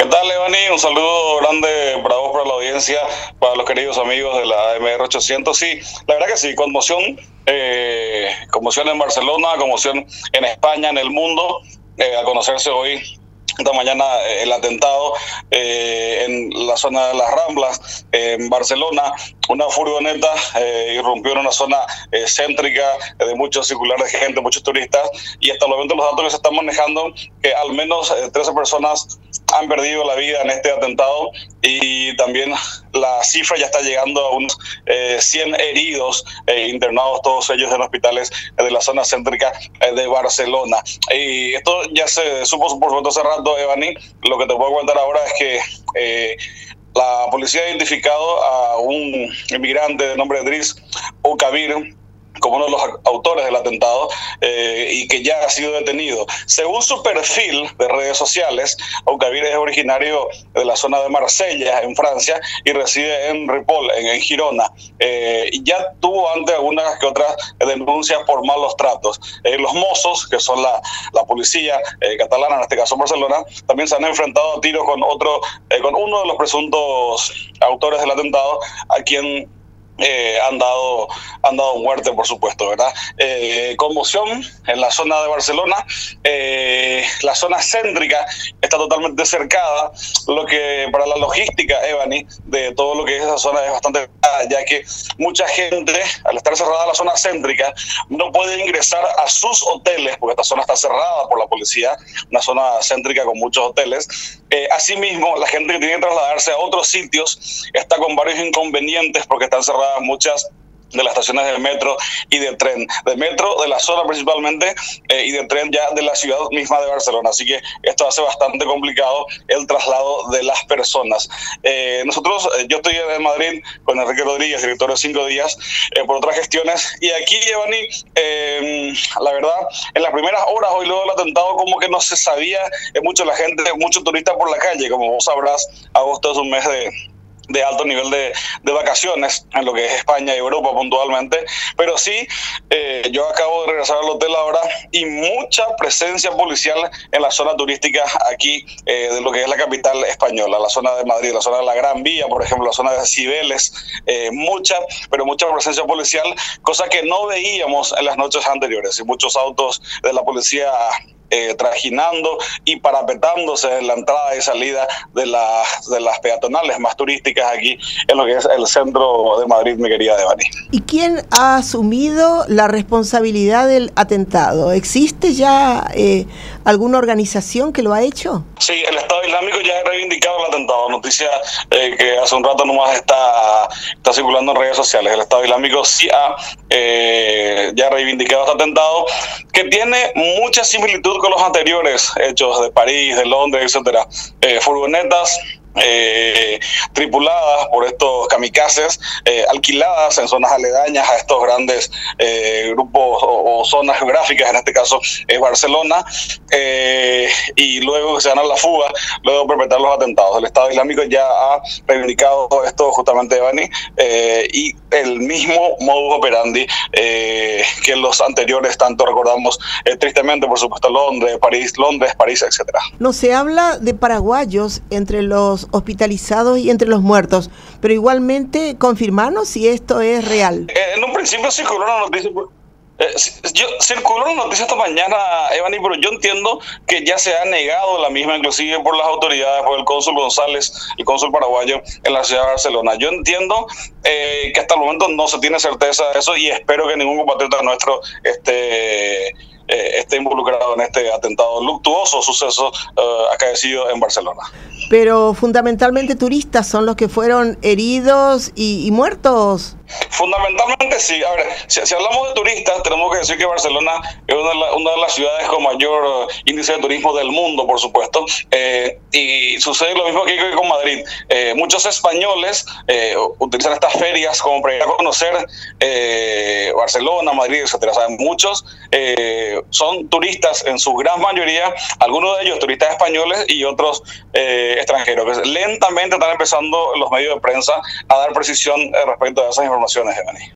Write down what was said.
¿Qué tal, Evani? Un saludo grande para vos, para la audiencia, para los queridos amigos de la AMR 800. Sí, la verdad que sí, conmoción en Barcelona, conmoción en España, en el mundo, a conocerse hoy, esta mañana, el atentado en la zona de las Ramblas, en Barcelona. Una furgoneta irrumpió en una zona céntrica de mucho circular de gente, muchos turistas, y hasta el momento los datos que se están manejando, que al menos 13 personas han perdido la vida en este atentado, y también la cifra ya está llegando a unos 100 heridos internados, todos ellos en hospitales de la zona céntrica de Barcelona. Y esto ya se supo, por supuesto, hace rato, Evani. Lo que te puedo contar ahora es que la policía ha identificado a un inmigrante de nombre Driss Oukabir como uno de los autores del atentado, y que ya ha sido detenido. Según su perfil de redes sociales, Oukabir es originario de la zona de Marsella, en Francia, y reside en Ripoll, en Girona. Y ya tuvo antes algunas que otras denuncias por malos tratos. Los Mossos, que son la policía catalana, en este caso en Barcelona, también se han enfrentado a tiros con uno de los presuntos autores del atentado, a quien han dado muerte, por supuesto, ¿verdad? Conmoción en la zona de Barcelona. La zona céntrica está totalmente cercada, lo que para la logística, Evani, de todo lo que es esa zona es bastante, ya que mucha gente, al estar cerrada la zona céntrica, no puede ingresar a sus hoteles, porque esta zona está cerrada por la policía, una zona céntrica con muchos hoteles. Asimismo, la gente que tiene que trasladarse a otros sitios está con varios inconvenientes, porque están cerradas muchas de las estaciones del metro y de tren, de metro de la zona principalmente, y de tren ya de la ciudad misma de Barcelona. Así que esto hace bastante complicado el traslado de las personas. Yo estoy en Madrid con Enrique Rodríguez, director de 5 días, por otras gestiones, y aquí, Giovanni, la verdad, en las primeras horas, hoy luego del atentado, como que no se sabía mucho la gente, mucho turista por la calle. Como vos sabrás, agosto es un mes de alto nivel de vacaciones en lo que es España y Europa puntualmente, pero sí, yo acabo de regresar al hotel ahora, y mucha presencia policial en la zona turística aquí, de lo que es la capital española, la zona de Madrid, la zona de la Gran Vía, por ejemplo, la zona de Cibeles, mucha presencia policial, cosa que no veíamos en las noches anteriores, y muchos autos de la policía trajinando y parapetándose en la entrada y salida de las peatonales más turísticas aquí en lo que es el centro de Madrid, mi querida Devani. ¿Y quién ha asumido la responsabilidad del atentado? ¿Existe ya alguna organización que lo ha hecho? Sí, el Estado Islámico ya ha reivindicado el atentado. Noticia que hace un rato nomás está circulando en redes sociales. El Estado Islámico sí ha ya reivindicado este atentado, que tiene mucha similitud con los anteriores hechos de París, de Londres, etcétera. Furgonetas tripuladas por estos kamikazes, alquiladas en zonas aledañas a estos grandes grupos o zonas geográficas, en este caso es Barcelona, y luego se dan a la fuga, luego de perpetrar los atentados. El Estado Islámico ya ha reivindicado esto justamente, Evani, y el mismo modus operandi que los anteriores, tanto recordamos tristemente, por supuesto, Londres, París, etcétera. No se habla de paraguayos entre los hospitalizados y entre los muertos, pero igualmente confirmarnos si esto es real. En un principio circuló una noticia, circuló una noticia esta mañana, Evani, pero yo entiendo que ya se ha negado la misma, inclusive por las autoridades, por el cónsul González, el cónsul paraguayo en la ciudad de Barcelona. Yo entiendo que hasta el momento no se tiene certeza de eso, y espero que ningún compatriota nuestro esté involucrado en este atentado, luctuoso suceso acaecido en Barcelona. Pero fundamentalmente turistas son los que fueron heridos y muertos. Fundamentalmente sí. A ver, si hablamos de turistas, tenemos que decir que Barcelona es una de las ciudades con mayor índice de turismo del mundo, por supuesto, y sucede lo mismo aquí que con Madrid. Muchos españoles utilizan estas ferias como para ir a conocer Barcelona, Madrid, etcétera. O sea, muchos son turistas en su gran mayoría, algunos de ellos turistas españoles y otros extranjeros, que lentamente están empezando los medios de prensa a dar precisión respecto a esas informaciones, Evani.